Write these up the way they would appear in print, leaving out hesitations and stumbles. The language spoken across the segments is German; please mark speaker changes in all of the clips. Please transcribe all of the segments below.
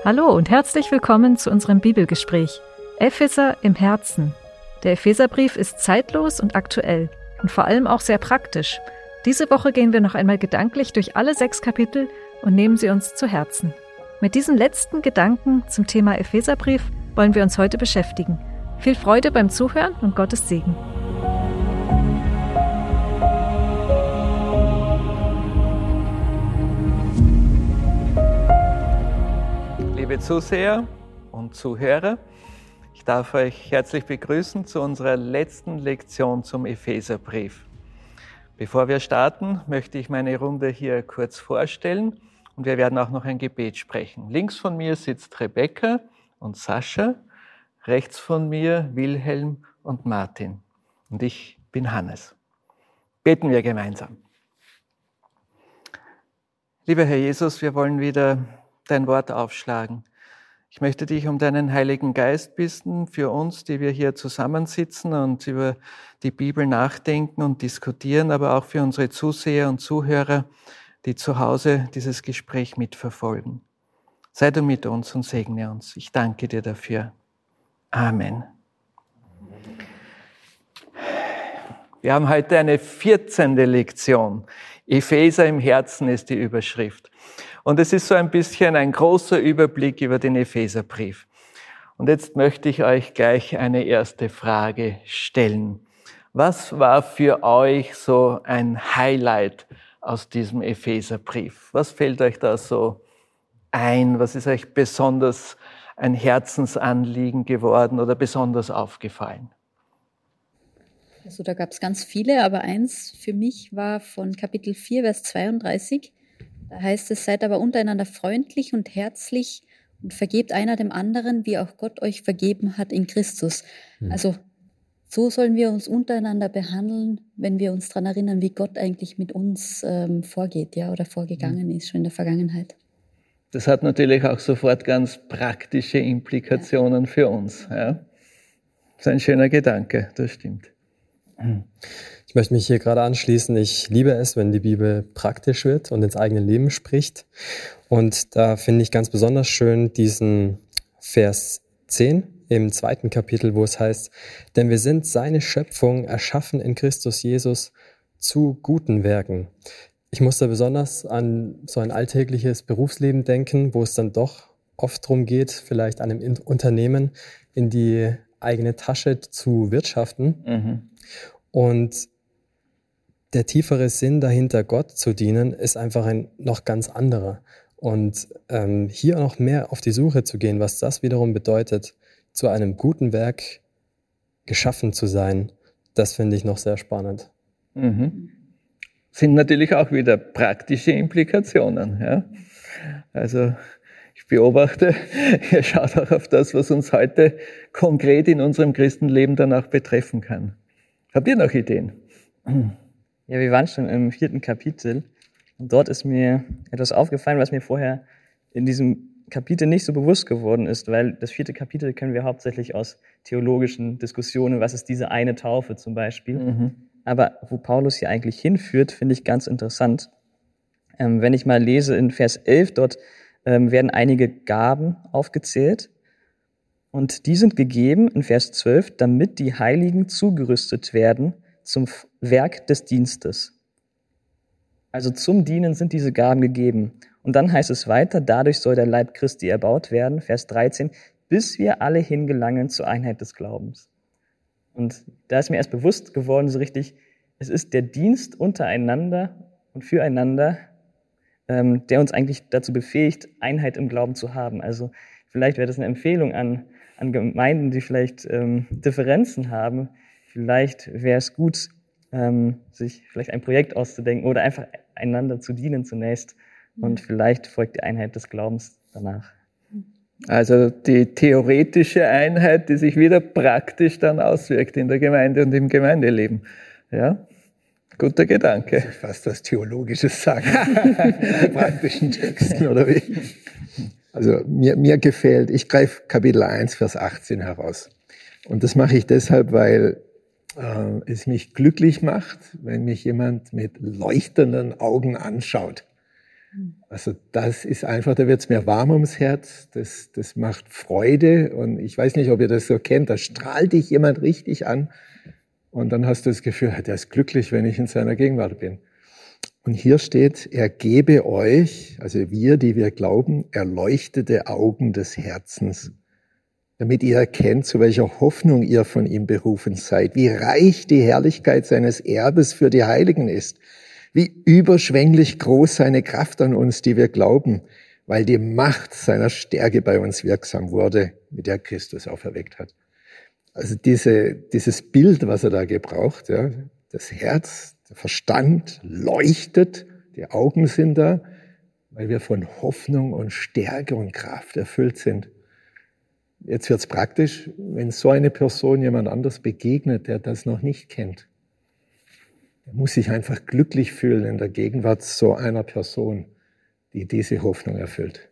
Speaker 1: Hallo und herzlich willkommen zu unserem Bibelgespräch. Epheser im Herzen. Der Epheserbrief ist zeitlos und aktuell und vor allem auch sehr praktisch. Diese Woche gehen wir noch einmal gedanklich durch alle 6 Kapitel und nehmen sie uns zu Herzen. Mit diesen letzten Gedanken zum Thema Epheserbrief wollen wir uns heute beschäftigen. Viel Freude beim Zuhören und Gottes Segen.
Speaker 2: Liebe Zuseher und Zuhörer, ich darf euch herzlich begrüßen zu unserer letzten Lektion zum Epheserbrief. Bevor wir starten, möchte ich meine Runde hier kurz vorstellen und wir werden auch noch ein Gebet sprechen. Links von mir sitzt Rebecca und Sascha, rechts von mir Wilhelm und Martin und ich bin Hannes. Beten wir gemeinsam. Lieber Herr Jesus, wir wollen wieder dein Wort aufschlagen. Ich möchte dich um deinen Heiligen Geist bitten für uns, die wir hier zusammensitzen und über die Bibel nachdenken und diskutieren, aber auch für unsere Zuseher und Zuhörer, die zu Hause dieses Gespräch mitverfolgen. Sei du mit uns und segne uns. Ich danke dir dafür. Amen. Wir haben heute eine 14. Lektion. Epheser im Herzen ist die Überschrift. Und es ist so ein bisschen ein großer Überblick über den Epheserbrief. Und jetzt möchte ich euch gleich eine erste Frage stellen. Was war für euch so ein Highlight aus diesem Epheserbrief? Was fällt euch da so ein? Was ist euch besonders ein Herzensanliegen geworden oder besonders aufgefallen?
Speaker 3: Also da gab es ganz viele, aber eins für mich war von Kapitel 4, Vers 32. Da heißt es, seid aber untereinander freundlich und herzlich und vergebt einer dem anderen, wie auch Gott euch vergeben hat in Christus. Also so sollen wir uns untereinander behandeln, wenn wir uns daran erinnern, wie Gott eigentlich mit uns vorgeht, ja, oder vorgegangen ist, schon in der Vergangenheit.
Speaker 2: Das hat natürlich auch sofort ganz praktische Implikationen für uns. Ja? Das ist ein schöner Gedanke, das stimmt.
Speaker 4: Ich möchte mich hier gerade anschließen. Ich liebe es, wenn die Bibel praktisch wird und ins eigene Leben spricht. Und da finde ich ganz besonders schön diesen Vers 10 im 2. Kapitel, wo es heißt, denn wir sind seine Schöpfung, erschaffen in Christus Jesus zu guten Werken. Ich muss da besonders an so ein alltägliches Berufsleben denken, wo es dann doch oft darum geht, vielleicht an einem Unternehmen in die eigene Tasche zu wirtschaften. Und der tiefere Sinn dahinter, Gott zu dienen, ist einfach ein noch ganz anderer. Und hier noch mehr auf die Suche zu gehen, was das wiederum bedeutet, zu einem guten Werk geschaffen zu sein, das finde ich noch sehr spannend.
Speaker 2: Sind natürlich auch wieder praktische Implikationen. Ja? Also ich beobachte, ihr schaut auch auf das, was uns heute konkret in unserem Christenleben dann auch betreffen kann. Habt ihr noch Ideen?
Speaker 5: Ja, wir waren schon im 4. Kapitel und dort ist mir etwas aufgefallen, was mir vorher in diesem Kapitel nicht so bewusst geworden ist, weil das 4. Kapitel kennen wir hauptsächlich aus theologischen Diskussionen, was ist diese eine Taufe zum Beispiel. Aber wo Paulus hier eigentlich hinführt, finde ich ganz interessant. Wenn ich mal lese in Vers 11, dort werden einige Gaben aufgezählt. Und die sind gegeben, in Vers 12, damit die Heiligen zugerüstet werden zum Werk des Dienstes. Also zum Dienen sind diese Gaben gegeben. Und dann heißt es weiter, dadurch soll der Leib Christi erbaut werden, Vers 13, bis wir alle hingelangen zur Einheit des Glaubens. Und da ist mir erst bewusst geworden, so richtig, es ist der Dienst untereinander und füreinander, der uns eigentlich dazu befähigt, Einheit im Glauben zu haben. Also vielleicht wäre das eine Empfehlung an Gemeinden, die vielleicht Differenzen haben. Vielleicht wäre es gut, sich vielleicht ein Projekt auszudenken oder einfach einander zu dienen zunächst. Und vielleicht folgt die Einheit des Glaubens danach.
Speaker 2: Also die theoretische Einheit, die sich wieder praktisch dann auswirkt in der Gemeinde und im Gemeindeleben. Ja, guter Gedanke.
Speaker 6: Also fast was Theologisches sagen. Praktischen Texten oder wie? Also mir gefällt, ich greife Kapitel 1, Vers 18 heraus. Und das mache ich deshalb, weil es mich glücklich macht, wenn mich jemand mit leuchtenden Augen anschaut. Also das ist einfach, da wird es mir warm ums Herz, das macht Freude und ich weiß nicht, ob ihr das so kennt, da strahlt dich jemand richtig an und dann hast du das Gefühl, der ist glücklich, wenn ich in seiner Gegenwart bin. Und hier steht, er gebe euch, also wir, die wir glauben, erleuchtete Augen des Herzens, damit ihr erkennt, zu welcher Hoffnung ihr von ihm berufen seid, wie reich die Herrlichkeit seines Erbes für die Heiligen ist, wie überschwänglich groß seine Kraft an uns, die wir glauben, weil die Macht seiner Stärke bei uns wirksam wurde, mit der Christus auferweckt hat. Also dieses Bild, was er da gebraucht, ja, das Herz, der Verstand leuchtet, die Augen sind da, weil wir von Hoffnung und Stärke und Kraft erfüllt sind. Jetzt wird's praktisch, wenn so eine Person jemand anders begegnet, der das noch nicht kennt. Er muss sich einfach glücklich fühlen in der Gegenwart so einer Person, die diese Hoffnung erfüllt.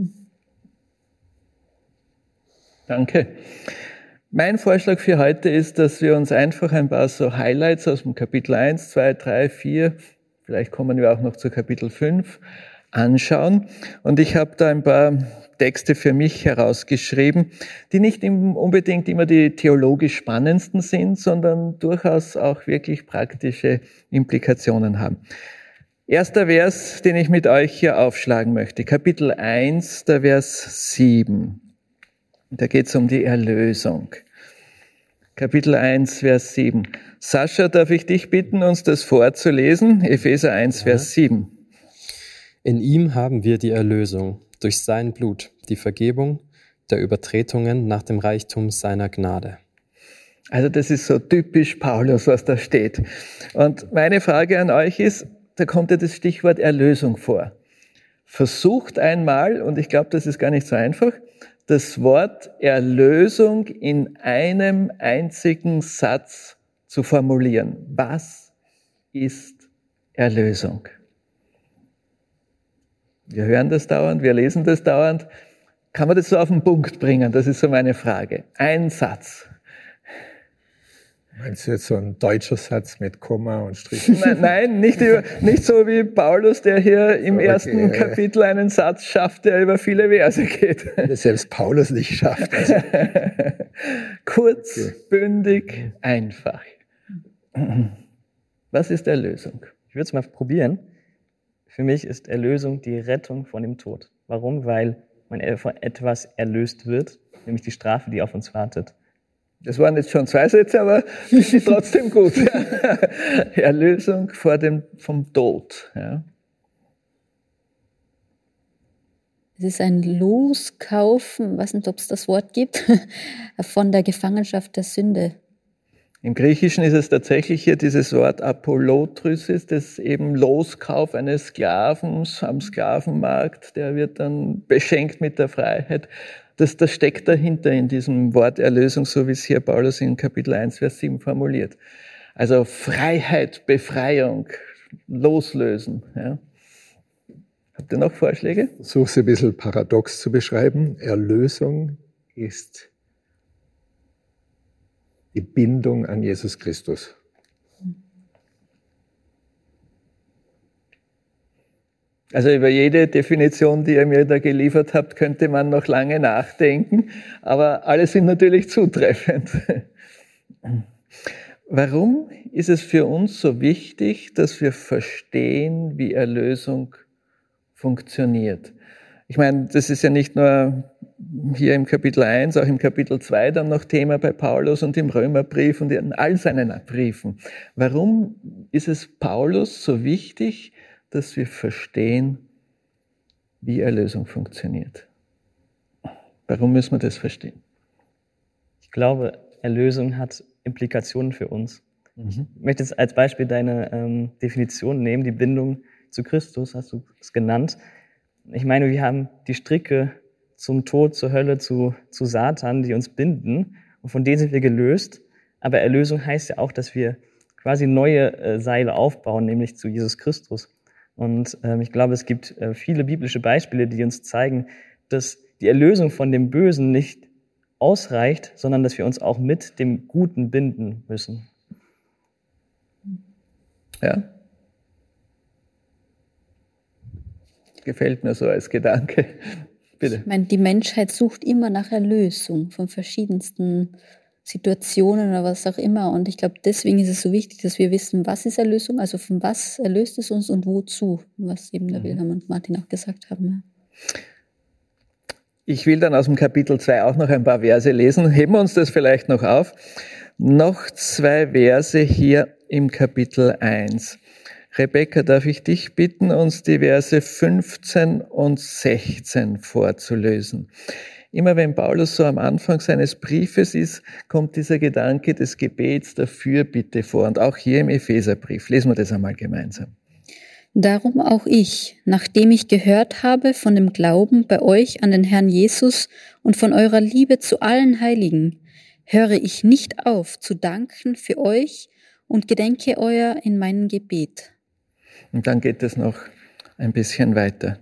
Speaker 2: Danke. Mein Vorschlag für heute ist, dass wir uns einfach ein paar so Highlights aus dem Kapitel 1, 2, 3, 4, vielleicht kommen wir auch noch zu Kapitel 5, anschauen. Und ich habe da ein paar Texte für mich herausgeschrieben, die nicht unbedingt immer die theologisch spannendsten sind, sondern durchaus auch wirklich praktische Implikationen haben. Erster Vers, den ich mit euch hier aufschlagen möchte, Kapitel 1, der Vers 7. Da geht es um die Erlösung. Kapitel 1, Vers 7. Sascha, darf ich dich bitten, uns das vorzulesen? Epheser 1, Vers 7.
Speaker 4: In ihm haben wir die Erlösung, durch sein Blut, die Vergebung der Übertretungen nach dem Reichtum seiner Gnade.
Speaker 2: Also das ist so typisch Paulus, was da steht. Und meine Frage an euch ist, da kommt ja das Stichwort Erlösung vor. Versucht einmal, und ich glaube, das ist gar nicht so einfach, das Wort Erlösung in einem einzigen Satz zu formulieren. Was ist Erlösung? Wir hören das dauernd, wir lesen das dauernd. Kann man das so auf den Punkt bringen? Das ist so meine Frage. Ein Satz.
Speaker 6: Meinst du jetzt so ein deutscher Satz mit Komma und Strich?
Speaker 2: Nein, nicht so wie Paulus, der hier im ersten Kapitel einen Satz schafft, der über viele Verse geht.
Speaker 6: Das selbst Paulus nicht schafft. Also.
Speaker 2: Kurz, bündig, einfach. Was ist Erlösung?
Speaker 5: Ich würde es mal probieren. Für mich ist Erlösung die Rettung von dem Tod. Warum? Weil man von etwas erlöst wird, nämlich die Strafe, die auf uns wartet.
Speaker 2: Das waren jetzt schon 2 Sätze, aber finde ich trotzdem gut. Erlösung vom Tod. Ja.
Speaker 3: Es ist ein Loskaufen, weiß nicht, ob es das Wort gibt, von der Gefangenschaft der Sünde.
Speaker 2: Im Griechischen ist es tatsächlich hier dieses Wort Apollotrisis, das eben Loskauf eines Sklavens am Sklavenmarkt, der wird dann beschenkt mit der Freiheit. Das steckt dahinter in diesem Wort Erlösung, so wie es hier Paulus in Kapitel 1, Vers 7 formuliert. Also Freiheit, Befreiung, Loslösen. Ja. Habt ihr noch Vorschläge?
Speaker 6: Versuche es ein bisschen paradox zu beschreiben. Erlösung ist die Bindung an Jesus Christus.
Speaker 2: Also über jede Definition, die ihr mir da geliefert habt, könnte man noch lange nachdenken, aber alle sind natürlich zutreffend. Warum ist es für uns so wichtig, dass wir verstehen, wie Erlösung funktioniert? Ich meine, das ist ja nicht nur hier im Kapitel 1, auch im Kapitel 2 dann noch Thema bei Paulus und im Römerbrief und in all seinen Briefen. Warum ist es Paulus so wichtig, dass wir verstehen, wie Erlösung funktioniert? Warum müssen wir das verstehen?
Speaker 5: Ich glaube, Erlösung hat Implikationen für uns. Ich möchte jetzt als Beispiel deine Definition nehmen, die Bindung zu Christus, hast du es genannt. Ich meine, wir haben die Stricke zum Tod, zur Hölle, zu Satan, die uns binden. Und von denen sind wir gelöst. Aber Erlösung heißt ja auch, dass wir quasi neue Seile aufbauen, nämlich zu Jesus Christus. Und ich glaube, es gibt viele biblische Beispiele, die uns zeigen, dass die Erlösung von dem Bösen nicht ausreicht, sondern dass wir uns auch mit dem Guten binden müssen.
Speaker 2: Ja. Gefällt mir so als Gedanke. Bitte.
Speaker 3: Ich meine, die Menschheit sucht immer nach Erlösung von verschiedensten Situationen oder was auch immer. Und ich glaube, deswegen ist es so wichtig, dass wir wissen, was ist Erlösung, also von was erlöst es uns und wozu, was eben der Wilhelm und Martin auch gesagt haben. Ja.
Speaker 2: Ich will dann aus dem Kapitel 2 auch noch ein paar Verse lesen. Heben wir uns das vielleicht noch auf. Noch 2 Verse hier im Kapitel 1. Rebecca, darf ich dich bitten, uns die Verse 15 und 16 vorzulösen? Immer wenn Paulus so am Anfang seines Briefes ist, kommt dieser Gedanke des Gebets, der Fürbitte vor. Und auch hier im Epheserbrief. Lesen wir das einmal gemeinsam.
Speaker 3: Darum auch ich, nachdem ich gehört habe von dem Glauben bei euch an den Herrn Jesus und von eurer Liebe zu allen Heiligen, höre ich nicht auf zu danken für euch und gedenke euer in meinem Gebet.
Speaker 2: Und dann geht es noch ein bisschen weiter.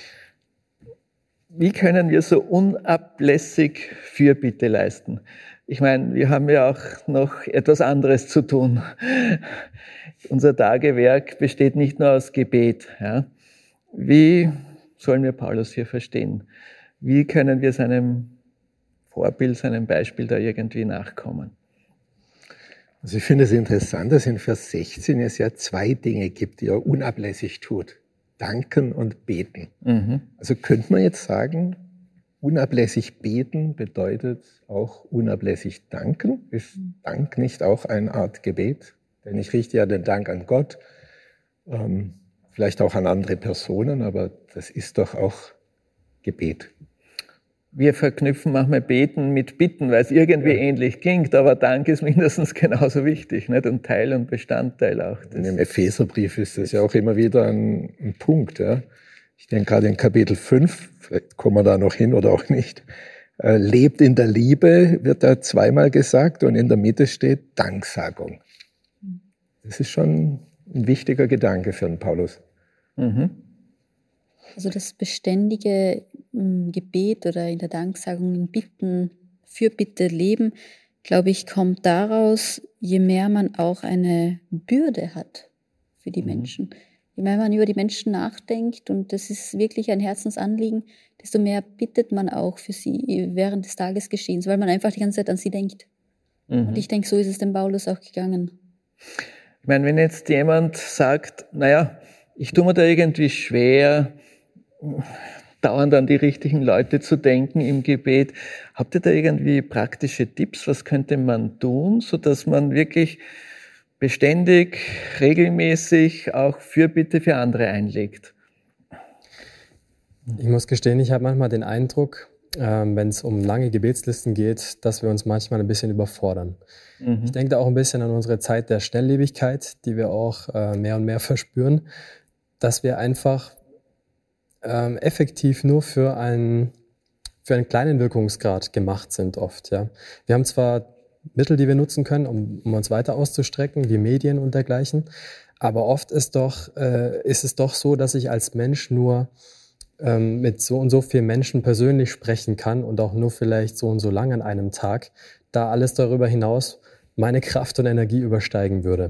Speaker 2: Wie können wir so unablässig Fürbitte leisten? Ich meine, wir haben ja auch noch etwas anderes zu tun. Unser Tagewerk besteht nicht nur aus Gebet. Ja? Wie sollen wir Paulus hier verstehen? Wie können wir seinem Vorbild, seinem Beispiel da irgendwie nachkommen?
Speaker 6: Also ich finde es interessant, dass in Vers 16 es ja 2 Dinge gibt, die er unablässig tut. Danken und beten. Also könnte man jetzt sagen, unablässig beten bedeutet auch unablässig danken? Ist Dank nicht auch eine Art Gebet? Denn ich richte ja den Dank an Gott, vielleicht auch an andere Personen, aber das ist doch auch Gebet.
Speaker 2: Wir verknüpfen manchmal Beten mit Bitten, weil es irgendwie ähnlich klingt, aber Dank ist mindestens genauso wichtig, nicht? Und Teil und Bestandteil auch.
Speaker 6: In dem Epheserbrief ist das ja auch immer wieder ein Punkt. Ja. Ich denke gerade in Kapitel 5, vielleicht kommen wir da noch hin oder auch nicht, lebt in der Liebe, wird da 2-mal gesagt und in der Mitte steht Danksagung. Das ist schon ein wichtiger Gedanke für den Paulus.
Speaker 3: Also das beständige Gebet oder in der Danksagung, in Bitten, Fürbitte leben, glaube ich, kommt daraus, je mehr man auch eine Bürde hat für die Menschen. Je mehr man über die Menschen nachdenkt, und das ist wirklich ein Herzensanliegen, desto mehr bittet man auch für sie während des Tagesgeschehens, weil man einfach die ganze Zeit an sie denkt. Und ich denke, so ist es dem Paulus auch gegangen.
Speaker 2: Ich meine, wenn jetzt jemand sagt, naja, ich tue mir da irgendwie schwer, dauernd an die richtigen Leute zu denken im Gebet. Habt ihr da irgendwie praktische Tipps? Was könnte man tun, sodass man wirklich beständig, regelmäßig auch Fürbitte für andere einlegt?
Speaker 4: Ich muss gestehen, ich habe manchmal den Eindruck, wenn es um lange Gebetslisten geht, dass wir uns manchmal ein bisschen überfordern. Ich denke da auch ein bisschen an unsere Zeit der Schnelllebigkeit, die wir auch mehr und mehr verspüren, dass wir einfach effektiv nur für einen kleinen Wirkungsgrad gemacht sind oft. Ja. Wir haben zwar Mittel, die wir nutzen können, um uns weiter auszustrecken, wie Medien und dergleichen, aber oft ist es doch so, dass ich als Mensch nur mit so und so vielen Menschen persönlich sprechen kann und auch nur vielleicht so und so lang an einem Tag, da alles darüber hinaus meine Kraft und Energie übersteigen würde.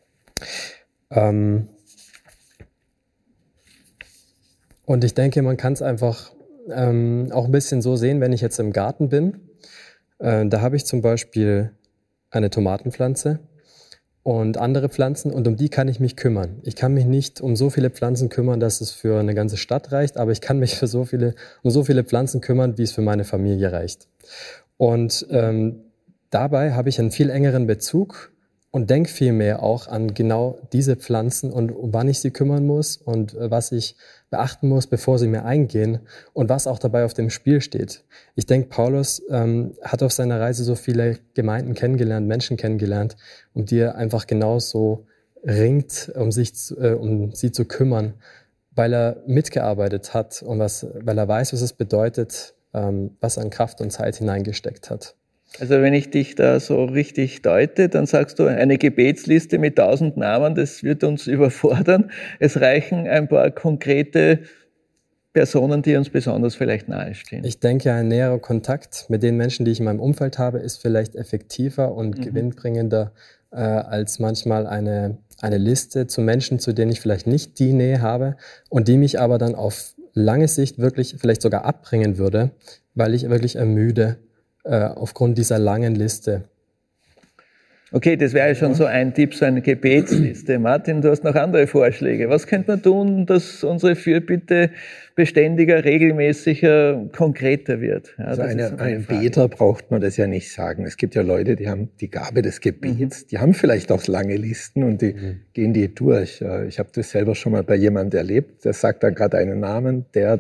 Speaker 4: Und ich denke, man kann es einfach auch ein bisschen so sehen, wenn ich jetzt im Garten bin. Da habe ich zum Beispiel eine Tomatenpflanze und andere Pflanzen, und um die kann ich mich kümmern. Ich kann mich nicht um so viele Pflanzen kümmern, dass es für eine ganze Stadt reicht, aber ich kann mich um so viele Pflanzen kümmern, wie es für meine Familie reicht. Und dabei habe ich einen viel engeren Bezug und denke viel mehr auch an genau diese Pflanzen und um wann ich sie kümmern muss und was ich beachten muss, bevor sie mir eingehen und was auch dabei auf dem Spiel steht. Ich denke, Paulus hat auf seiner Reise so viele Gemeinden kennengelernt, Menschen kennengelernt, um die er einfach genauso ringt, um sie zu kümmern, weil er mitgearbeitet hat und weil er weiß, was es bedeutet, was er an Kraft und Zeit hineingesteckt hat.
Speaker 2: Also wenn ich dich da so richtig deute, dann sagst du, eine Gebetsliste mit 1000 Namen, das wird uns überfordern. Es reichen ein paar konkrete Personen, die uns besonders vielleicht nahestehen.
Speaker 4: Ich denke, ein näherer Kontakt mit den Menschen, die ich in meinem Umfeld habe, ist vielleicht effektiver und gewinnbringender als manchmal eine eine Liste zu Menschen, zu denen ich vielleicht nicht die Nähe habe und die mich aber dann auf lange Sicht wirklich vielleicht sogar abbringen würde, weil ich wirklich ermüde aufgrund dieser langen Liste.
Speaker 2: Okay, das wäre ja schon so ein Tipp, so eine Gebetsliste. Martin, du hast noch andere Vorschläge. Was könnte man tun, dass unsere Fürbitte beständiger, regelmäßiger, konkreter wird? Ja,
Speaker 6: also ein Beter braucht man das ja nicht sagen. Es gibt ja Leute, die haben die Gabe des Gebets, die haben vielleicht auch lange Listen und die gehen die durch. Ich habe das selber schon mal bei jemandem erlebt, der sagt dann gerade einen Namen, der.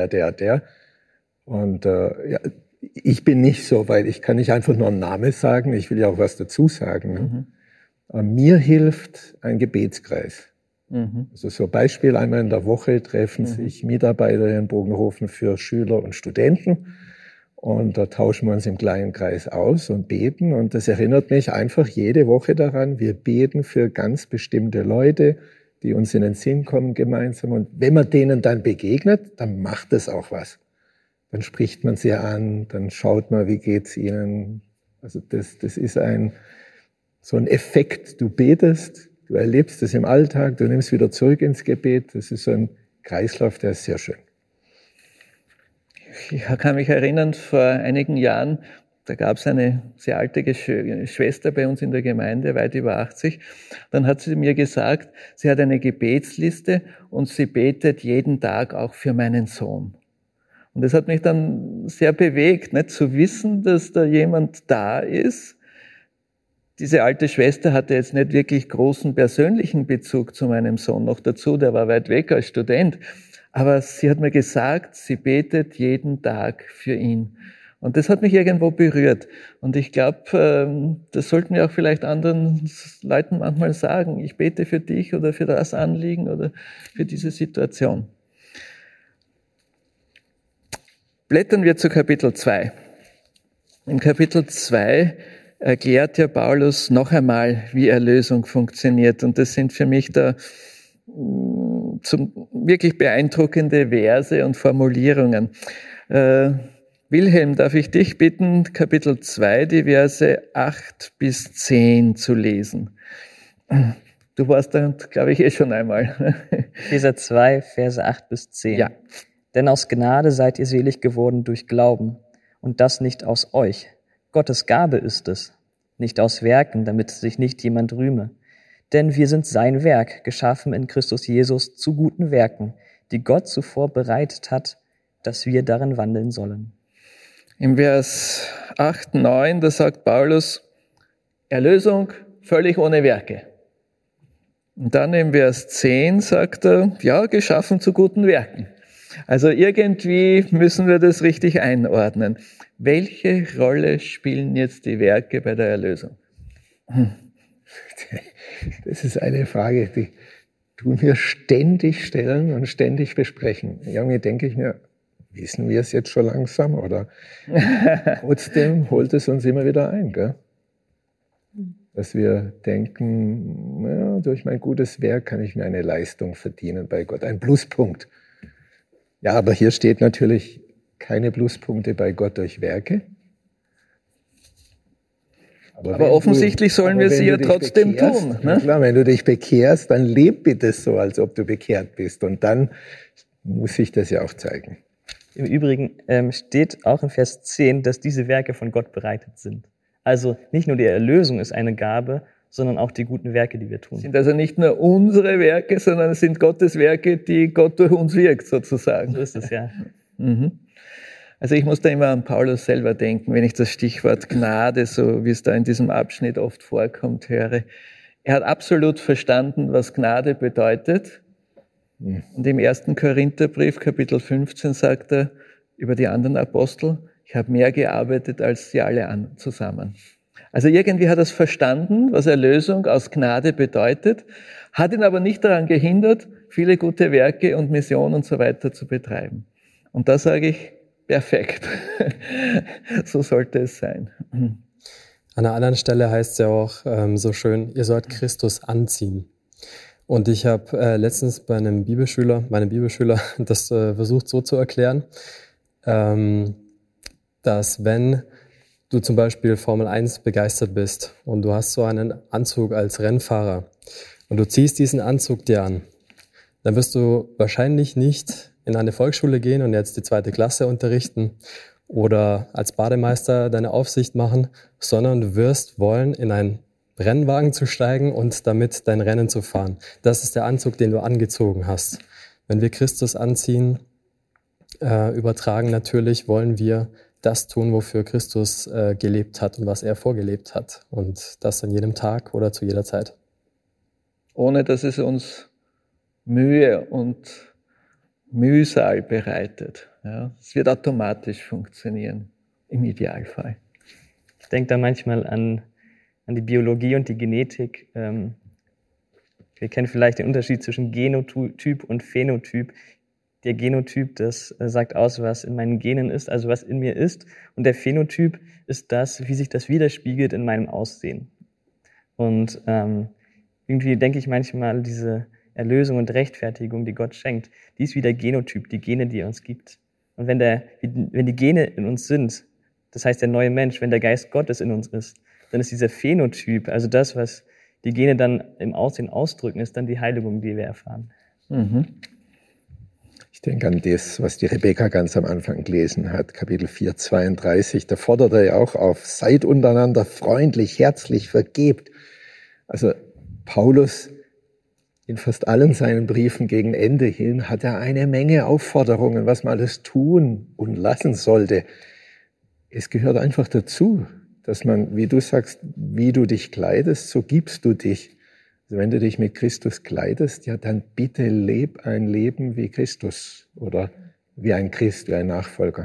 Speaker 6: Und ja, ich bin nicht so, weil ich kann nicht einfach nur einen Namen sagen, ich will ja auch was dazu sagen. Aber mir hilft ein Gebetskreis. Also so Beispiel, einmal in der Woche treffen sich Mitarbeiter in Bogenhofen für Schüler und Studenten und da tauschen wir uns im kleinen Kreis aus und beten und das erinnert mich einfach jede Woche daran, wir beten für ganz bestimmte Leute, die uns in den Sinn kommen gemeinsam und wenn man denen dann begegnet, dann macht es auch was. Dann spricht man sie an, dann schaut man, wie geht's ihnen. Also das ist so ein Effekt. Du betest, du erlebst es im Alltag, du nimmst wieder zurück ins Gebet. Das ist so ein Kreislauf, der ist sehr schön.
Speaker 2: Ich kann mich erinnern, vor einigen Jahren, da gab es eine sehr alte Schwester bei uns in der Gemeinde, weit über 80. Dann hat sie mir gesagt, sie hat eine Gebetsliste und sie betet jeden Tag auch für meinen Sohn. Und das hat mich dann sehr bewegt, nicht zu wissen, dass da jemand da ist. Diese alte Schwester hatte jetzt nicht wirklich großen persönlichen Bezug zu meinem Sohn noch dazu, der war weit weg als Student. Aber sie hat mir gesagt, sie betet jeden Tag für ihn. Und das hat mich irgendwo berührt. Und ich glaube, das sollten wir auch vielleicht anderen Leuten manchmal sagen. Ich bete für dich oder für das Anliegen oder für diese Situation. Blättern wir zu Kapitel 2. Im Kapitel 2 erklärt ja Paulus noch einmal, wie Erlösung funktioniert. Und das sind für mich da wirklich beeindruckende Verse und Formulierungen. Wilhelm, darf ich dich bitten, Kapitel 2, die Verse 8 bis 10 zu lesen? Du warst da, glaube ich, schon einmal.
Speaker 5: Epheser 2, Verse 8 bis 10.
Speaker 2: Ja.
Speaker 5: Denn aus Gnade seid ihr selig geworden durch Glauben, und das nicht aus euch. Gottes Gabe ist es, nicht aus Werken, damit sich nicht jemand rühme. Denn wir sind sein Werk, geschaffen in Christus Jesus zu guten Werken, die Gott zuvor bereitet hat, dass wir darin wandeln sollen.
Speaker 2: Im Vers 8, 9, da sagt Paulus, Erlösung völlig ohne Werke. Und dann im Vers 10 sagt er, ja, geschaffen zu guten Werken. Also irgendwie müssen wir das richtig einordnen. Welche Rolle spielen jetzt die Werke bei der Erlösung?
Speaker 6: Das ist eine Frage, die tun wir ständig stellen und ständig besprechen. Irgendwie denke ich mir, wissen wir es jetzt schon langsam oder trotzdem holt es uns immer wieder ein, gell? Dass wir denken, ja, durch mein gutes Werk kann ich mir eine Leistung verdienen bei Gott, ein Pluspunkt. Ja, aber hier steht natürlich keine Pluspunkte bei Gott durch Werke.
Speaker 2: Aber offensichtlich sollen wir sie ja trotzdem tun. Ne?
Speaker 6: Klar, wenn du dich bekehrst, dann leb bitte so, als ob du bekehrt bist. Und dann muss sich das ja auch zeigen.
Speaker 5: Im Übrigen steht auch in Vers 10, dass diese Werke von Gott bereitet sind. Also nicht nur die Erlösung ist eine Gabe, sondern auch die guten Werke, die wir tun.
Speaker 2: Es sind also nicht nur unsere Werke, sondern es sind Gottes Werke, die Gott durch uns wirkt, sozusagen.
Speaker 5: So ist es, ja.
Speaker 2: Also ich muss da immer an Paulus selber denken, wenn ich das Stichwort Gnade, so wie es da in diesem Abschnitt oft vorkommt, höre. Er hat absolut verstanden, was Gnade bedeutet. Und im 1. Korintherbrief, Kapitel 15, sagt er über die anderen Apostel, ich habe mehr gearbeitet als sie alle zusammen. Also irgendwie hat er es verstanden, was Erlösung aus Gnade bedeutet, hat ihn aber nicht daran gehindert, viele gute Werke und Mission und so weiter zu betreiben. Und da sage ich, perfekt. So sollte es sein.
Speaker 4: An einer anderen Stelle heißt es ja auch so schön, ihr sollt Christus anziehen. Und ich habe letztens bei meinem Bibelschüler das versucht so zu erklären, dass wenn du zum Beispiel Formel 1 begeistert bist und du hast so einen Anzug als Rennfahrer und du ziehst diesen Anzug dir an, dann wirst du wahrscheinlich nicht in eine Volksschule gehen und jetzt die 2. Klasse unterrichten oder als Bademeister deine Aufsicht machen, sondern du wirst wollen, in einen Rennwagen zu steigen und damit dein Rennen zu fahren. Das ist der Anzug, den du angezogen hast. Wenn wir Christus anziehen, übertragen natürlich, wollen wir das tun, wofür Christus gelebt hat und was er vorgelebt hat. Und das an jedem Tag oder zu jeder Zeit.
Speaker 2: Ohne dass es uns Mühe und Mühsal bereitet. Ja, es wird automatisch funktionieren, im Idealfall.
Speaker 5: Ich denke da manchmal an die Biologie und die Genetik. Wir kennen vielleicht den Unterschied zwischen Genotyp und Phänotyp. Der Genotyp, das sagt aus, was in meinen Genen ist, also was in mir ist. Und der Phänotyp ist das, wie sich das widerspiegelt in meinem Aussehen. Und irgendwie denke ich manchmal, diese Erlösung und Rechtfertigung, die Gott schenkt, die ist wie der Genotyp, die Gene, die er uns gibt. Und wenn die Gene in uns sind, das heißt der neue Mensch, wenn der Geist Gottes in uns ist, dann ist dieser Phänotyp, also das, was die Gene dann im Aussehen ausdrücken, ist dann die Heiligung, die wir erfahren.
Speaker 2: Mhm.
Speaker 6: Ich denke an das, was die Rebecca ganz am Anfang gelesen hat, Kapitel 4, 32. Da fordert er ja auch auf, seid untereinander freundlich, herzlich, vergebt. Also Paulus in fast allen seinen Briefen gegen Ende hin hat er eine Menge Aufforderungen, was man alles tun und lassen sollte. Es gehört einfach dazu, dass man, wie du sagst, wie du dich kleidest, so gibst du dich. Also wenn du dich mit Christus kleidest, ja, dann bitte leb ein Leben wie Christus oder wie ein Christ, wie ein Nachfolger.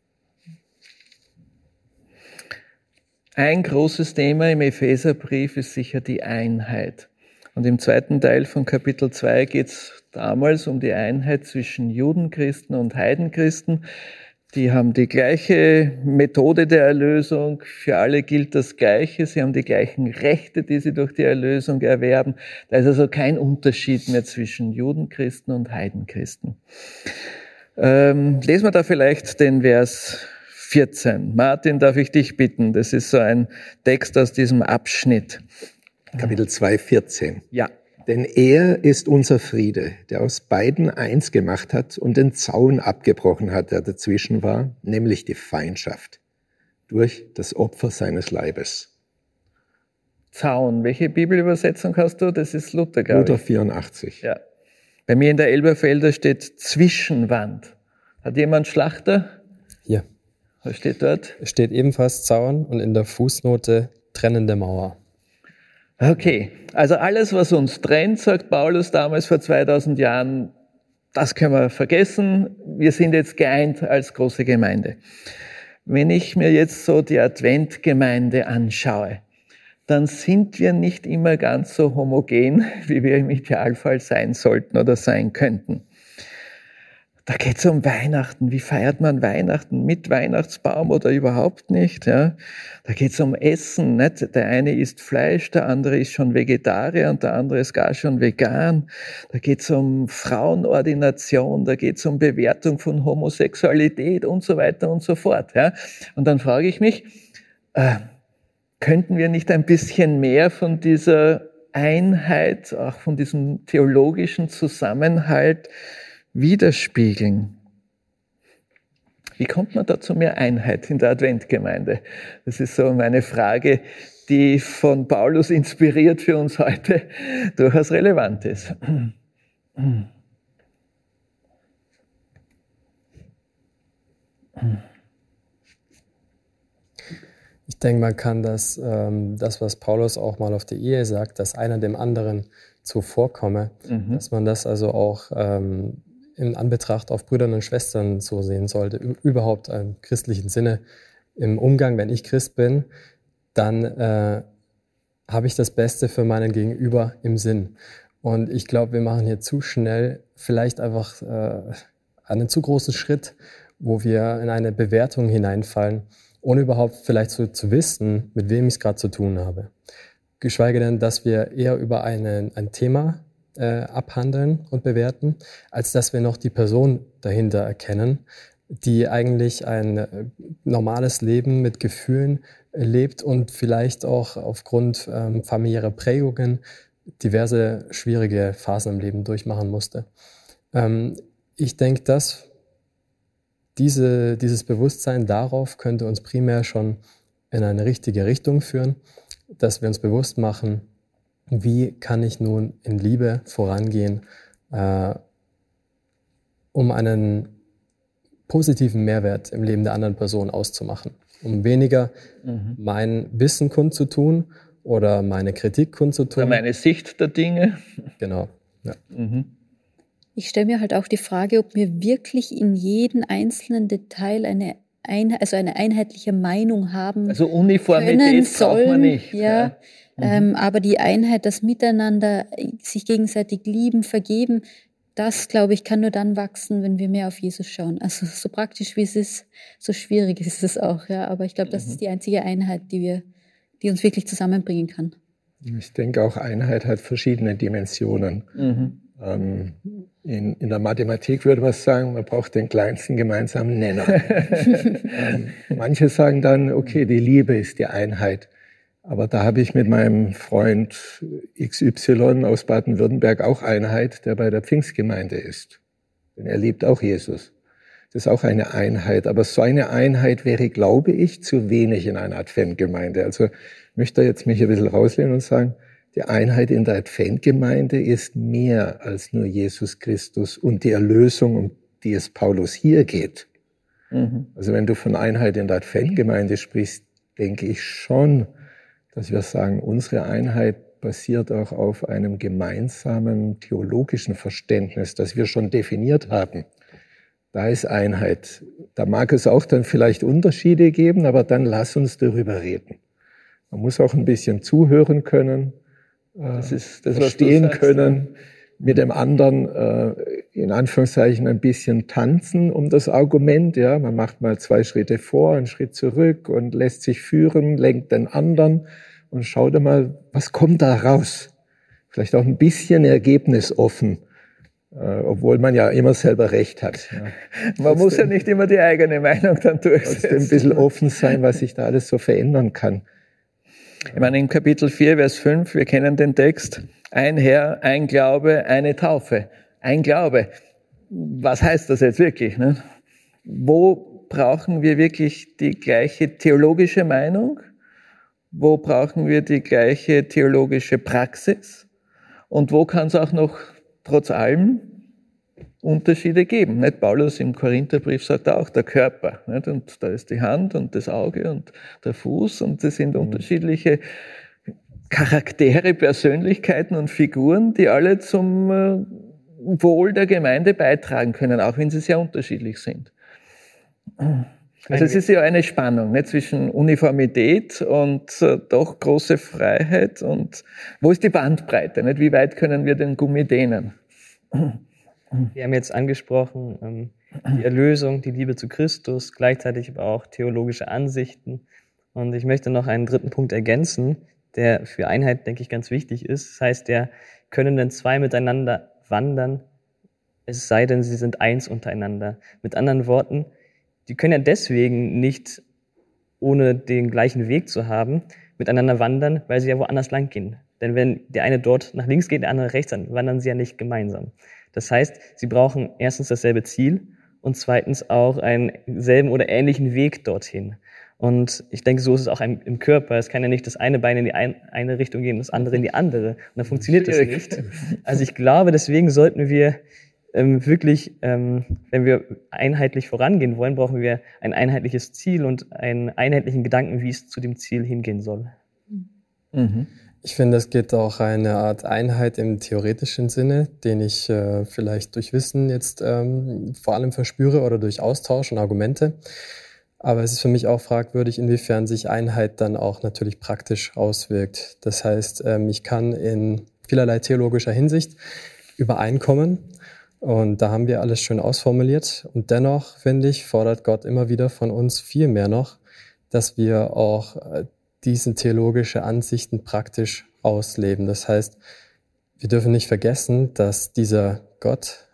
Speaker 2: Ein großes Thema im Epheserbrief ist sicher die Einheit. Und im 2. Teil von Kapitel 2 geht es damals um die Einheit zwischen Judenchristen und Heidenchristen. Die haben die gleiche Methode der Erlösung, für alle gilt das Gleiche, sie haben die gleichen Rechte, die sie durch die Erlösung erwerben. Da ist also kein Unterschied mehr zwischen Judenchristen und Heidenchristen. Lesen wir da vielleicht den Vers 14. Martin, darf ich dich bitten? Das ist so ein Text aus diesem Abschnitt.
Speaker 6: Kapitel 2, 14.
Speaker 2: Ja.
Speaker 6: Denn er ist unser Friede, der aus beiden eins gemacht hat und den Zaun abgebrochen hat, der dazwischen war, nämlich die Feindschaft, durch das Opfer seines Leibes.
Speaker 2: Zaun. Welche Bibelübersetzung hast du? Das ist Luther, glaube ich.
Speaker 6: Luther 84.
Speaker 2: Ja. Bei mir in der Elberfelder steht Zwischenwand. Hat jemand Schlachter?
Speaker 4: Hier.
Speaker 2: Was steht dort?
Speaker 4: Es steht ebenfalls Zaun und in der Fußnote trennende Mauer.
Speaker 2: Okay, also alles, was uns trennt, sagt Paulus damals vor 2000 Jahren, das können wir vergessen. Wir sind jetzt geeint als große Gemeinde. Wenn ich mir jetzt so die Adventgemeinde anschaue, dann sind wir nicht immer ganz so homogen, wie wir im Idealfall sein sollten oder sein könnten. Da geht es um Weihnachten. Wie feiert man Weihnachten? Mit Weihnachtsbaum oder überhaupt nicht? Ja? Da geht es um Essen. Nicht? Der eine isst Fleisch, der andere ist schon Vegetarier und der andere ist gar schon vegan. Da geht es um Frauenordination, da geht es um Bewertung von Homosexualität und so weiter und so fort. Ja? Und dann frage ich mich, könnten wir nicht ein bisschen mehr von dieser Einheit, auch von diesem theologischen Zusammenhalt widerspiegeln? Wie kommt man da zu mehr Einheit in der Adventgemeinde? Das ist so meine Frage, die von Paulus inspiriert für uns heute durchaus relevant ist.
Speaker 4: Ich denke, man kann das, was Paulus auch mal auf die Ehe sagt, dass einer dem anderen zuvorkomme, dass man das also auch in Anbetracht auf Brüdern und Schwestern so sehen sollte, überhaupt im christlichen Sinne. Im Umgang, wenn ich Christ bin, dann habe ich das Beste für meinen Gegenüber im Sinn. Und ich glaube, wir machen hier zu schnell vielleicht einfach einen zu großen Schritt, wo wir in eine Bewertung hineinfallen, ohne überhaupt vielleicht so zu wissen, mit wem ich es gerade zu tun habe. Geschweige denn, dass wir eher über ein Thema abhandeln und bewerten, als dass wir noch die Person dahinter erkennen, die eigentlich ein normales Leben mit Gefühlen lebt und vielleicht auch aufgrund familiärer Prägungen diverse schwierige Phasen im Leben durchmachen musste. Ich denke, dass dieses Bewusstsein darauf könnte uns primär schon in eine richtige Richtung führen, dass wir uns bewusst machen, wie kann ich nun in Liebe vorangehen, um einen positiven Mehrwert im Leben der anderen Person auszumachen, um weniger mein Wissen kundzutun oder meine Kritik kundzutun.
Speaker 2: Oder meine Sicht der Dinge.
Speaker 4: Genau. Ja.
Speaker 3: Ich stelle mir halt auch die Frage, ob wir wirklich in jedem einzelnen Detail eine einheitliche Meinung haben.
Speaker 2: Also Uniformität braucht man nicht.
Speaker 3: Ja. Aber die Einheit, das Miteinander, sich gegenseitig lieben, vergeben, das, glaube ich, kann nur dann wachsen, wenn wir mehr auf Jesus schauen. Also so praktisch wie es ist, so schwierig ist es auch. Ja. Aber ich glaube, das ist die einzige Einheit, die uns wirklich zusammenbringen kann.
Speaker 6: Ich denke auch, Einheit hat verschiedene Dimensionen. In der Mathematik würde man sagen, man braucht den kleinsten gemeinsamen Nenner. Manche sagen dann, okay, die Liebe ist die Einheit. Aber da habe ich mit meinem Freund XY aus Baden-Württemberg auch Einheit, der bei der Pfingstgemeinde ist. Denn er liebt auch Jesus. Das ist auch eine Einheit. Aber so eine Einheit wäre, glaube ich, zu wenig in einer Adventgemeinde. Also ich möchte jetzt mich ein bisschen rauslehnen und sagen, die Einheit in der Adventgemeinde ist mehr als nur Jesus Christus und die Erlösung, um die es Paulus hier geht. Also wenn du von Einheit in der Adventgemeinde sprichst, denke ich schon, dass wir sagen, unsere Einheit basiert auch auf einem gemeinsamen theologischen Verständnis, das wir schon definiert haben. Da ist Einheit. Da mag es auch dann vielleicht Unterschiede geben, aber dann lass uns darüber reden. Man muss auch ein bisschen zuhören können, verstehen können, mit dem anderen in Anführungszeichen ein bisschen tanzen um das Argument. Ja, man macht mal 2 Schritte vor, einen Schritt zurück und lässt sich führen, lenkt den anderen und schaut mal, was kommt da raus. Vielleicht auch ein bisschen ergebnisoffen, obwohl man ja immer selber recht hat. Ja.
Speaker 2: Man muss ja nicht immer die eigene Meinung dann durchsetzen.
Speaker 6: Ein bisschen offen sein, was sich da alles so verändern kann.
Speaker 2: Ich meine, in Kapitel 4, Vers 5, wir kennen den Text, ein Herr, ein Glaube, eine Taufe. Ein Glaube. Was heißt das jetzt wirklich? Ne? Wo brauchen wir wirklich die gleiche theologische Meinung? Wo brauchen wir die gleiche theologische Praxis? Und wo kann es auch noch trotz allem Unterschiede geben? Nicht? Paulus im Korintherbrief sagt auch, der Körper. Nicht? Und da ist die Hand und das Auge und der Fuß und das sind unterschiedliche Charaktere, Persönlichkeiten und Figuren, die alle zum Wohl der Gemeinde beitragen können, auch wenn sie sehr unterschiedlich sind. Also es ist ja eine Spannung, nicht, zwischen Uniformität und doch große Freiheit. Und wo ist die Bandbreite? Nicht? Wie weit können wir den Gummi dehnen?
Speaker 5: Wir haben jetzt angesprochen, die Erlösung, die Liebe zu Christus, gleichzeitig aber auch theologische Ansichten. Und ich möchte noch einen dritten Punkt ergänzen, der für Einheit, denke ich, ganz wichtig ist. Das heißt, können denn 2 miteinander wandern, es sei denn, sie sind eins untereinander. Mit anderen Worten, die können ja deswegen nicht, ohne den gleichen Weg zu haben, miteinander wandern, weil sie ja woanders lang gehen. Denn wenn der eine dort nach links geht, der andere rechts, dann wandern sie ja nicht gemeinsam. Das heißt, sie brauchen erstens dasselbe Ziel und zweitens auch einen selben oder ähnlichen Weg dorthin. Und ich denke, so ist es auch im Körper. Es kann ja nicht das eine Bein in die eine Richtung gehen und das andere in die andere. Und dann funktioniert das nicht. Also ich glaube, deswegen sollten wir wirklich, wenn wir einheitlich vorangehen wollen, brauchen wir ein einheitliches Ziel und einen einheitlichen Gedanken, wie es zu dem Ziel hingehen soll.
Speaker 4: Ich finde, es geht auch eine Art Einheit im theoretischen Sinne, den ich vielleicht durch Wissen jetzt vor allem verspüre oder durch Austausch und Argumente. Aber es ist für mich auch fragwürdig, inwiefern sich Einheit dann auch natürlich praktisch auswirkt. Das heißt, ich kann in vielerlei theologischer Hinsicht übereinkommen und da haben wir alles schön ausformuliert. Und dennoch, finde ich, fordert Gott immer wieder von uns viel mehr noch, dass wir auch diese theologische Ansichten praktisch ausleben. Das heißt, wir dürfen nicht vergessen, dass dieser Gott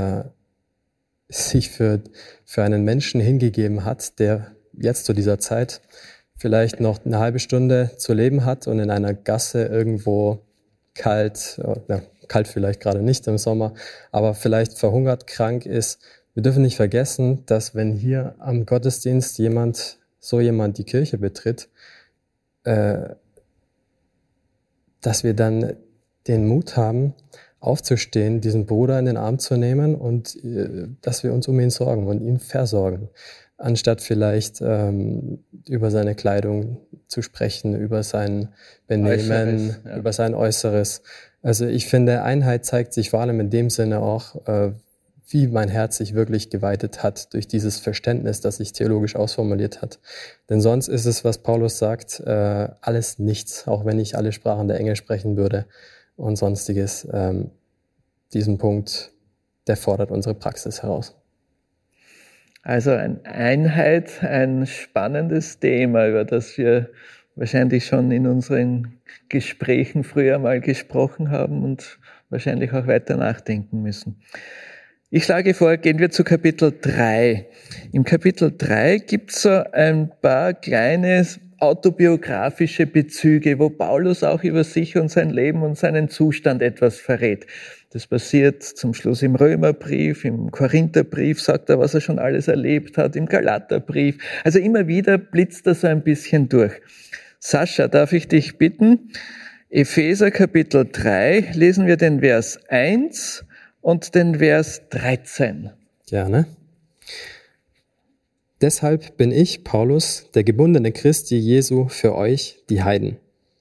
Speaker 4: sich für einen Menschen hingegeben hat, der jetzt zu dieser Zeit vielleicht noch eine halbe Stunde zu leben hat und in einer Gasse irgendwo kalt, kalt vielleicht gerade nicht im Sommer, aber vielleicht verhungert, krank ist. Wir dürfen nicht vergessen, dass wenn hier am Gottesdienst jemand die Kirche betritt, dass wir dann den Mut haben, aufzustehen, diesen Bruder in den Arm zu nehmen und dass wir uns um ihn sorgen und ihn versorgen, anstatt vielleicht über seine Kleidung zu sprechen, über sein Benehmen,
Speaker 2: Äußeres, ja.
Speaker 4: über sein Äußeres. Also ich finde, Einheit zeigt sich vor allem in dem Sinne auch, wie mein Herz sich wirklich geweitet hat durch dieses Verständnis, das sich theologisch ausformuliert hat. Denn sonst ist es, was Paulus sagt, alles nichts, auch wenn ich alle Sprachen der Engel sprechen würde und sonstiges. Diesen Punkt, der fordert unsere Praxis heraus.
Speaker 2: Also Einheit, ein spannendes Thema, über das wir wahrscheinlich schon in unseren Gesprächen früher mal gesprochen haben und wahrscheinlich auch weiter nachdenken müssen. Ich schlage vor, gehen wir zu Kapitel 3. Im Kapitel 3 gibt es so ein paar kleine autobiografische Bezüge, wo Paulus auch über sich und sein Leben und seinen Zustand etwas verrät. Das passiert zum Schluss im Römerbrief, im Korintherbrief sagt er, was er schon alles erlebt hat, im Galaterbrief. Also immer wieder blitzt er so ein bisschen durch. Sascha, darf ich dich bitten? Epheser Kapitel 3, lesen wir den Vers 1 und den Vers 13.
Speaker 4: Gerne. Deshalb bin ich, Paulus, der gebundene Christi Jesu für euch, die Heiden.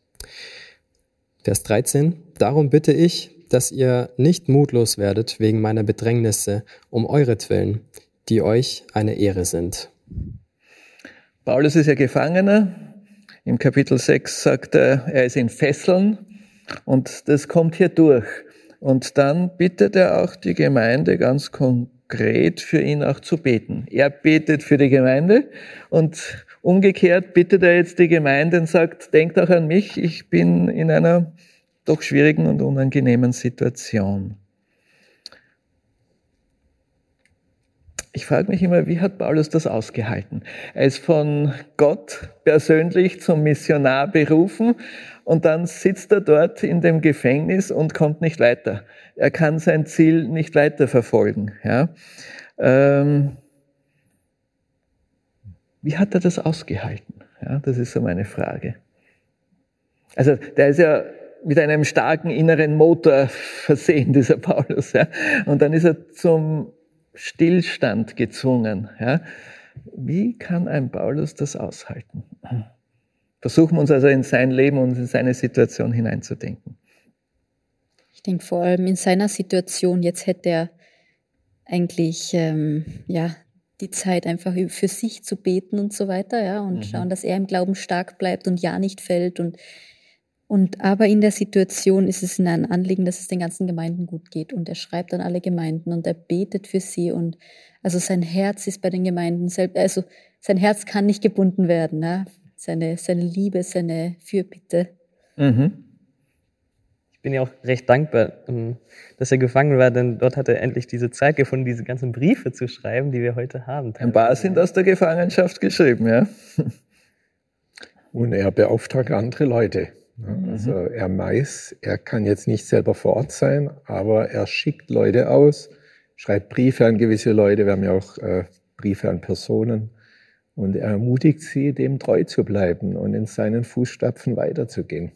Speaker 4: Vers 13. Darum bitte ich, dass ihr nicht mutlos werdet wegen meiner Bedrängnisse um euretwillen, die euch eine Ehre sind.
Speaker 2: Paulus ist ja Gefangener. Im Kapitel 6 sagt er ist in Fesseln und das kommt hier durch. Und dann bittet er auch die Gemeinde ganz konkret für ihn auch zu beten. Er betet für die Gemeinde und umgekehrt bittet er jetzt die Gemeinde und sagt, denkt auch an mich, ich bin in einer doch schwierigen und unangenehmen Situation. Ich frage mich immer, wie hat Paulus das ausgehalten? Er ist von Gott persönlich zum Missionar berufen und dann sitzt er dort in dem Gefängnis und kommt nicht weiter. Er kann sein Ziel nicht weiter verfolgen. Ja? Wie hat er das ausgehalten? Ja, das ist so meine Frage. Also der ist ja mit einem starken inneren Motor versehen, dieser Paulus. Ja? Und dann ist er zum Stillstand gezwungen. Ja? Wie kann ein Paulus das aushalten? Versuchen wir uns also in sein Leben und in seine Situation hineinzudenken.
Speaker 3: Ich denke vor allem in seiner Situation, jetzt hätte er eigentlich die Zeit einfach für sich zu beten und so weiter, ja, und schauen, dass er im Glauben stark bleibt und ja nicht fällt. Und aber in der Situation ist es ein Anliegen, dass es den ganzen Gemeinden gut geht. Und er schreibt an alle Gemeinden und er betet für sie. Und also sein Herz ist bei den Gemeinden selbst, also sein Herz kann nicht gebunden werden, ne? Seine Liebe, seine Fürbitte.
Speaker 5: Ich bin ja auch recht dankbar, dass er gefangen war, denn dort hat er endlich diese Zeit gefunden, diese ganzen Briefe zu schreiben, die wir heute haben.
Speaker 2: Ein paar sind aus der Gefangenschaft geschrieben, ja.
Speaker 6: Und er beauftragt andere Leute. Also er weiß, er kann jetzt nicht selber vor Ort sein, aber er schickt Leute aus, schreibt Briefe an gewisse Leute, wir haben ja auch Briefe an Personen und er ermutigt sie, dem treu zu bleiben und in seinen Fußstapfen weiterzugehen.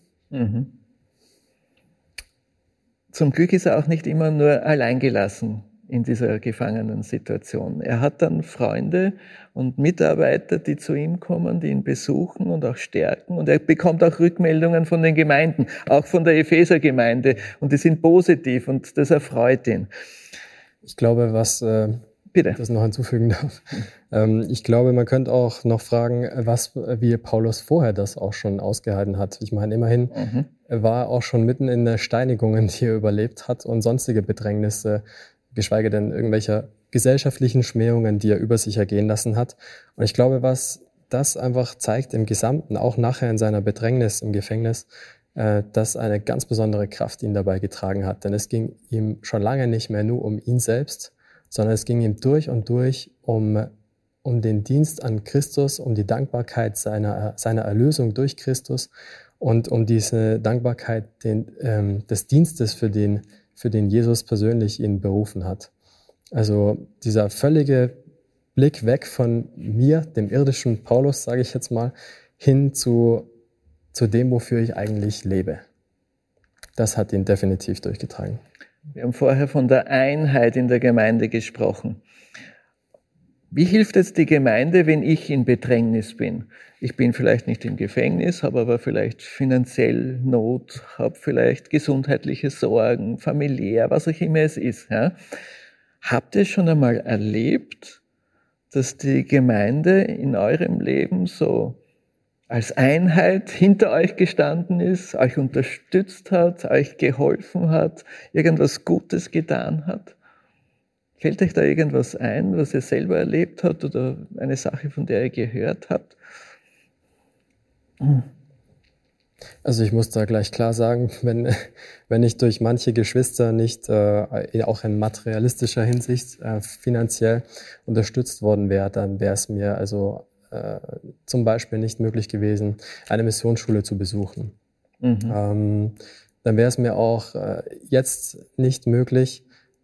Speaker 2: Zum Glück ist er auch nicht immer nur allein gelassen in dieser gefangenen Situation. Er hat dann Freunde und Mitarbeiter, die zu ihm kommen, die ihn besuchen und auch stärken. Und er bekommt auch Rückmeldungen von den Gemeinden, auch von der Epheser-Gemeinde. Und die sind positiv und das erfreut ihn.
Speaker 4: Ich glaube, was das noch hinzufügen darf. Ich glaube, man könnte auch noch fragen, wie Paulus vorher das auch schon ausgehalten hat. Ich meine, immerhin war er auch schon mitten in der Steinigungen, die er überlebt hat und sonstige Bedrängnisse, geschweige denn irgendwelcher gesellschaftlichen Schmähungen, die er über sich ergehen lassen hat. Und ich glaube, was das einfach zeigt im Gesamten, auch nachher in seiner Bedrängnis im Gefängnis, dass eine ganz besondere Kraft ihn dabei getragen hat. Denn es ging ihm schon lange nicht mehr nur um ihn selbst, sondern es ging ihm durch und durch um den Dienst an Christus, um die Dankbarkeit seiner Erlösung durch Christus und um diese Dankbarkeit des Dienstes, für den Jesus persönlich ihn berufen hat. Also dieser völlige Blick weg von mir, dem irdischen Paulus, sage ich jetzt mal, hin zu dem, wofür ich eigentlich lebe. Das hat ihn definitiv durchgetragen.
Speaker 2: Wir haben vorher von der Einheit in der Gemeinde gesprochen. Wie hilft jetzt die Gemeinde, wenn ich in Bedrängnis bin? Ich bin vielleicht nicht im Gefängnis, habe aber vielleicht finanziell Not, habe vielleicht gesundheitliche Sorgen, familiär, was auch immer es ist. Ja? Habt ihr schon einmal erlebt, dass die Gemeinde in eurem Leben so als Einheit hinter euch gestanden ist, euch unterstützt hat, euch geholfen hat, irgendwas Gutes getan hat? Fällt euch da irgendwas ein, was ihr selber erlebt habt oder eine Sache, von der ihr gehört habt?
Speaker 4: Also ich muss da gleich klar sagen, wenn ich durch manche Geschwister nicht auch in materialistischer Hinsicht finanziell unterstützt worden wäre, dann wäre es mir also zum Beispiel nicht möglich gewesen, eine Missionsschule zu besuchen. Dann wäre es mir auch jetzt nicht möglich,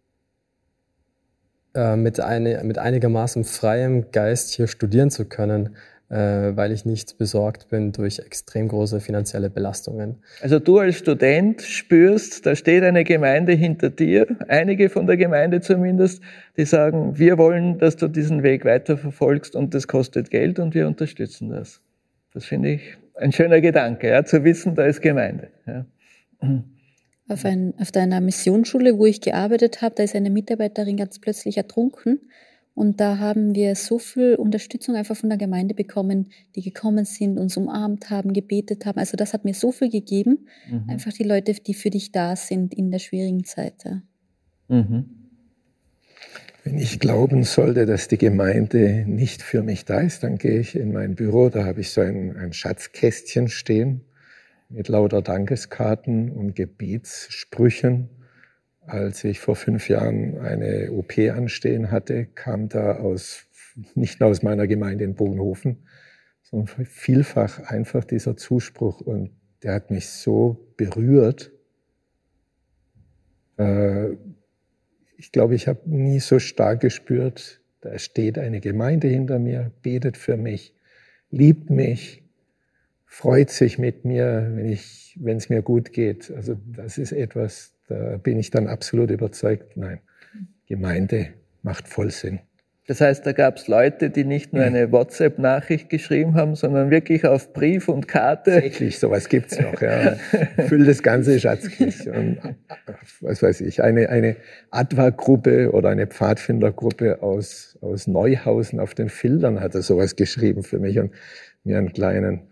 Speaker 4: mit einigermaßen freiem Geist hier studieren zu können, weil ich nicht besorgt bin durch extrem große finanzielle Belastungen.
Speaker 2: Also du als Student spürst, da steht eine Gemeinde hinter dir, einige von der Gemeinde zumindest, die sagen, wir wollen, dass du diesen Weg weiterverfolgst und das kostet Geld und wir unterstützen das. Das finde ich ein schöner Gedanke, ja, zu wissen, da ist Gemeinde. Ja.
Speaker 3: Auf einer Missionsschule, wo ich gearbeitet habe, da ist eine Mitarbeiterin ganz plötzlich ertrunken. Und da haben wir so viel Unterstützung einfach von der Gemeinde bekommen, die gekommen sind, uns umarmt haben, gebetet haben. Also das hat mir so viel gegeben. Einfach die Leute, die für dich da sind in der schwierigen Zeit. Ja.
Speaker 6: Wenn ich glauben sollte, dass die Gemeinde nicht für mich da ist, dann gehe ich in mein Büro. Da habe ich so ein Schatzkästchen stehen mit lauter Dankeskarten und Gebetssprüchen. Als ich vor 5 Jahren eine OP anstehen hatte, kam da nicht nur aus meiner Gemeinde in Bogenhofen, sondern vielfach einfach dieser Zuspruch. Und der hat mich so berührt. Ich glaube, ich habe nie so stark gespürt, da steht eine Gemeinde hinter mir, betet für mich, liebt mich, freut sich mit mir, wenn es mir gut geht. Also das ist etwas, da bin ich dann absolut überzeugt. Nein, Gemeinde macht voll Sinn.
Speaker 2: Das heißt, da gab es Leute, die nicht nur eine WhatsApp-Nachricht geschrieben haben, sondern wirklich auf Brief und Karte.
Speaker 6: Tatsächlich, sowas gibt's noch. Ja. Füllt das ganze Schatzkästchen. Was weiß ich, eine Adva-Gruppe oder eine Pfadfindergruppe aus Neuhausen auf den Filtern hat sowas geschrieben für mich und mir einen kleinen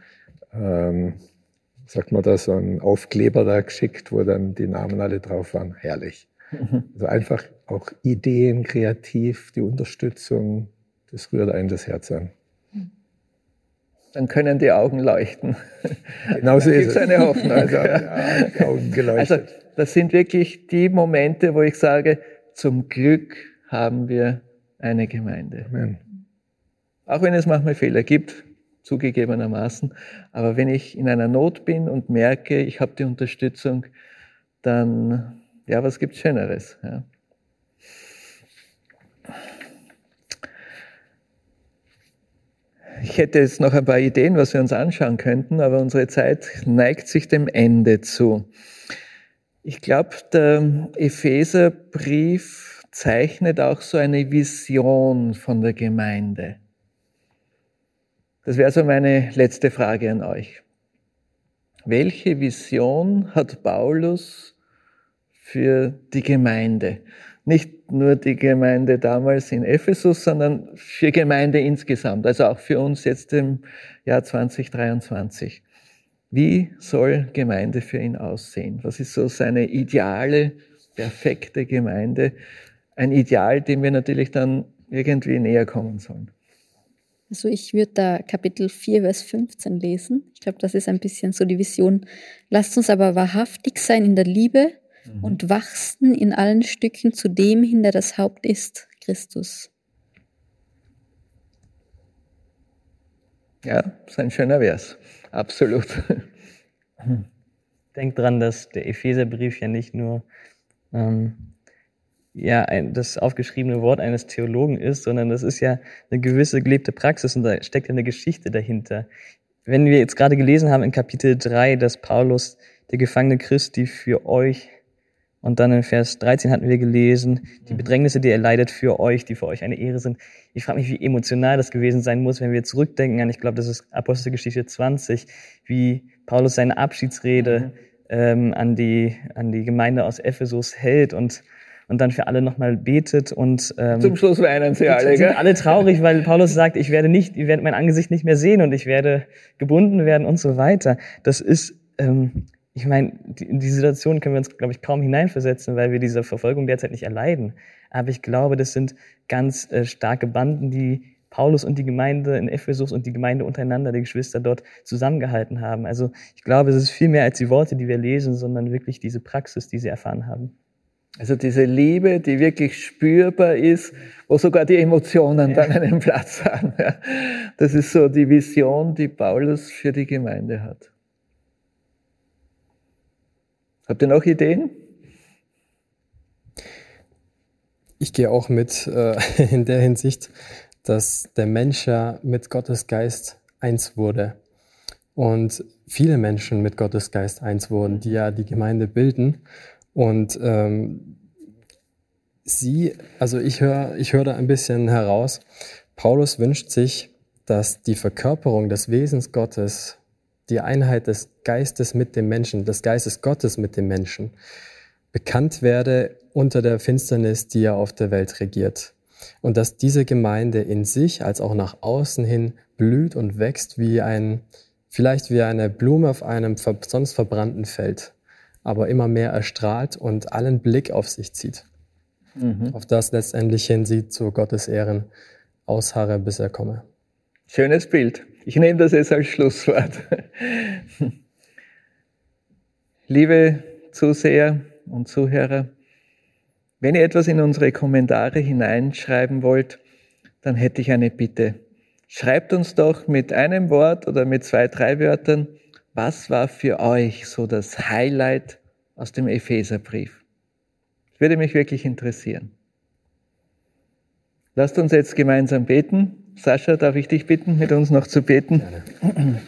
Speaker 6: sagt man da, so einen Aufkleber da geschickt, wo dann die Namen alle drauf waren. Herrlich. Also einfach auch Ideen, kreativ, die Unterstützung, das rührt einen das Herz an.
Speaker 2: Dann können die Augen leuchten.
Speaker 6: Genauso ist es.
Speaker 2: Eine Hoffnung.
Speaker 6: Also, ja, die Augen geleuchtet.
Speaker 2: Also das sind wirklich die Momente, wo ich sage, zum Glück haben wir eine Gemeinde.
Speaker 6: Amen.
Speaker 2: Auch wenn es manchmal Fehler gibt, zugegebenermaßen. Aber wenn ich in einer Not bin und merke, ich habe die Unterstützung, dann, ja, was gibt's Schöneres? Ja. Ich hätte jetzt noch ein paar Ideen, was wir uns anschauen könnten, aber unsere Zeit neigt sich dem Ende zu. Ich glaube, der Epheserbrief zeichnet auch so eine Vision von der Gemeinde. Das wäre so meine letzte Frage an euch. Welche Vision hat Paulus für die Gemeinde? Nicht nur die Gemeinde damals in Ephesus, sondern für Gemeinde insgesamt, also auch für uns jetzt im Jahr 2023. Wie soll Gemeinde für ihn aussehen? Was ist so seine ideale, perfekte Gemeinde? Ein Ideal, dem wir natürlich dann irgendwie näher kommen sollen.
Speaker 3: Also ich würde da Kapitel 4, Vers 15 lesen. Ich glaube, das ist ein bisschen so die Vision. Lasst uns aber wahrhaftig sein in der Liebe und wachsen in allen Stücken zu dem hin, der das Haupt ist, Christus.
Speaker 2: Ja, das ist ein schöner Vers. Absolut.
Speaker 5: Denkt dran, dass der Epheserbrief ja nicht nur das aufgeschriebene Wort eines Theologen ist, sondern das ist ja eine gewisse gelebte Praxis und da steckt ja eine Geschichte dahinter. Wenn wir jetzt gerade gelesen haben in Kapitel 3, dass Paulus, der gefangene Christi, für euch, und dann in Vers 13 hatten wir gelesen, die Bedrängnisse, die er leidet für euch, die für euch eine Ehre sind. Ich frage mich, wie emotional das gewesen sein muss, wenn wir zurückdenken an, ich glaube, das ist Apostelgeschichte 20, wie Paulus seine Abschiedsrede an die Gemeinde aus Ephesus hält und dann für alle nochmal betet und
Speaker 2: zum Schluss weinen sie alle,
Speaker 5: sind alle traurig, weil Paulus sagt, ich werde mein Angesicht nicht mehr sehen und ich werde gebunden werden und so weiter. Das ist, ich meine, in die Situation können wir uns, glaube ich, kaum hineinversetzen, weil wir diese Verfolgung derzeit nicht erleiden. Aber ich glaube, das sind ganz starke Banden, die Paulus und die Gemeinde in Ephesus und die Gemeinde untereinander, die Geschwister dort zusammengehalten haben. Also ich glaube, es ist viel mehr als die Worte, die wir lesen, sondern wirklich diese Praxis, die sie erfahren haben.
Speaker 2: Also diese Liebe, die wirklich spürbar ist, wo sogar die Emotionen dann einen Platz haben. Ja. Das ist so die Vision, die Paulus für die Gemeinde hat. Habt ihr noch Ideen?
Speaker 4: Ich gehe auch mit in der Hinsicht, dass der Mensch ja mit Gottes Geist eins wurde. Und viele Menschen mit Gottes Geist eins wurden, die ja die Gemeinde bilden. Und ich höre da ein bisschen heraus, Paulus wünscht sich, dass die Verkörperung des Wesens Gottes, die Einheit des Geistes mit dem Menschen, des Geistes Gottes mit dem Menschen, bekannt werde unter der Finsternis, die ja auf der Welt regiert. Und dass diese Gemeinde in sich als auch nach außen hin blüht und wächst vielleicht wie eine Blume auf einem sonst verbrannten Feld, aber immer mehr erstrahlt und allen Blick auf sich zieht. Auf das letztendlich hin sie zu Gottes Ehren ausharre, bis er komme.
Speaker 2: Schönes Bild. Ich nehme das jetzt als Schlusswort. Liebe Zuseher und Zuhörer, wenn ihr etwas in unsere Kommentare hineinschreiben wollt, dann hätte ich eine Bitte. Schreibt uns doch mit einem Wort oder mit 2, 3 Wörtern, was war für euch so das Highlight aus dem Epheserbrief? Das würde mich wirklich interessieren. Lasst uns jetzt gemeinsam beten. Sascha, darf ich dich bitten, mit uns noch zu beten?
Speaker 4: Gerne.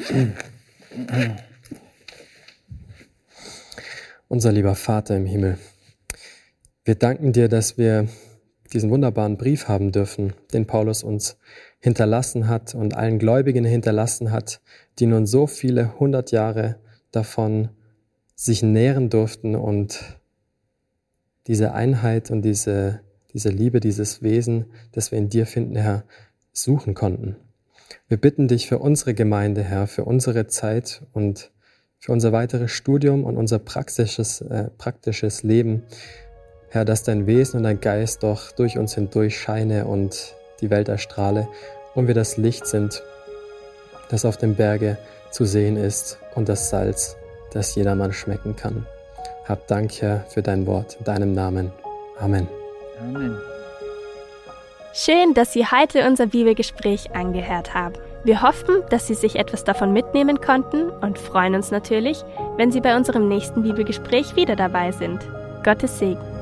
Speaker 4: Unser lieber Vater im Himmel, wir danken dir, dass wir diesen wunderbaren Brief haben dürfen, den Paulus uns hinterlassen hat und allen Gläubigen hinterlassen hat, die nun so viele 100 Jahre davon sich nähren durften und diese Einheit und diese Liebe, dieses Wesen, das wir in dir finden, Herr, suchen konnten. Wir bitten dich für unsere Gemeinde, Herr, für unsere Zeit und für unser weiteres Studium und unser praktisches Leben, Herr, dass dein Wesen und dein Geist doch durch uns hindurch scheine und die Welt erstrahle und wir das Licht sind, das auf dem Berge zu sehen ist und das Salz, das jedermann schmecken kann. Hab Dank, Herr, für dein Wort, in deinem Namen. Amen.
Speaker 2: Amen.
Speaker 7: Schön, dass Sie heute unser Bibelgespräch angehört haben. Wir hoffen, dass Sie sich etwas davon mitnehmen konnten und freuen uns natürlich, wenn Sie bei unserem nächsten Bibelgespräch wieder dabei sind. Gottes Segen.